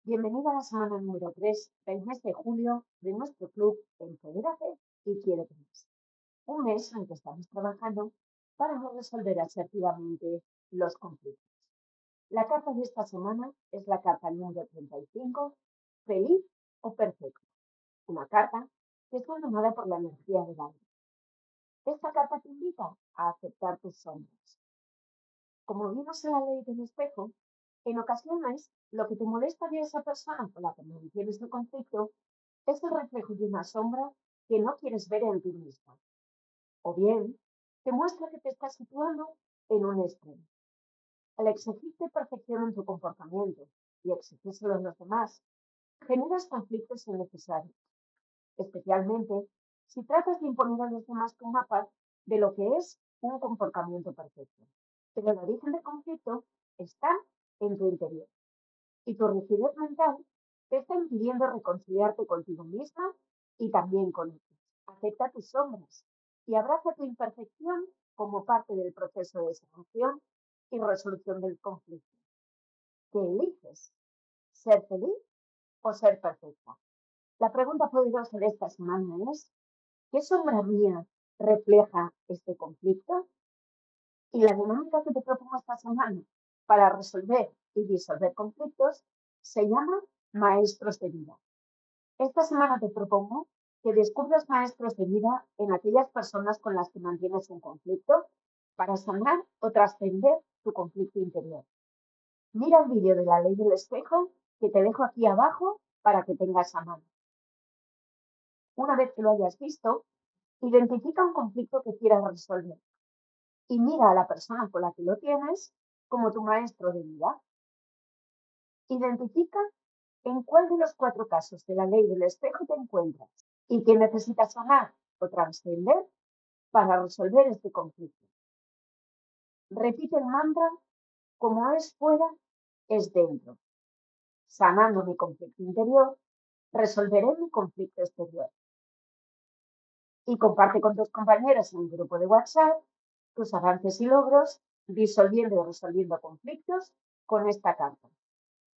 Bienvenida a la semana número 3 del mes de julio de nuestro club Empodérate y Quiérete más. Un mes en que estamos trabajando para resolver asertivamente los conflictos. La carta de esta semana es la carta número 35, feliz o perfecto. Una carta que está dominada por la energía del aire. Esta carta te invita a aceptar tus sombras. Como vimos en la ley del espejo, en ocasiones lo que te molesta de esa persona con la que mantienes el conflicto es el reflejo de una sombra que no quieres ver en ti misma. O bien, te muestra que te estás situando en un extremo. Al exigirte perfección en tu comportamiento y exigírselo en los demás, generas conflictos innecesarios, especialmente si tratas de imponer a los demás tu mapa de lo que es un comportamiento perfecto. Pero el origen del conflicto está en tu interior y tu rigidez mental te está impidiendo reconciliarte contigo misma y también con otros. Acepta tus sombras y abraza tu imperfección como parte del proceso de sanación y resolución del conflicto. ¿Qué eliges? ¿Ser feliz o ser perfecta? La pregunta poderosa de esta semana es: ¿qué sombra mía refleja este conflicto? Y la dinámica que te propongo esta semana para resolver y disolver conflictos se llama maestros de vida. Esta semana te propongo que descubras maestros de vida en aquellas personas con las que mantienes un conflicto para sanar o trascender tu conflicto interior. Mira el vídeo de la ley del espejo que te dejo aquí abajo para que tengas a mano. Una vez que lo hayas visto, identifica un conflicto que quieras resolver y mira a la persona con la que lo tienes como tu maestro de vida. Identifica en cuál de los 4 casos de la ley del espejo te encuentras y que necesitas sanar o trascender para resolver este conflicto. Repite el mantra: como es fuera, es dentro. Sanando mi conflicto interior, resolveré mi conflicto exterior. Y comparte con tus compañeros en el grupo de WhatsApp tus avances y logros disolviendo y resolviendo conflictos con esta carta.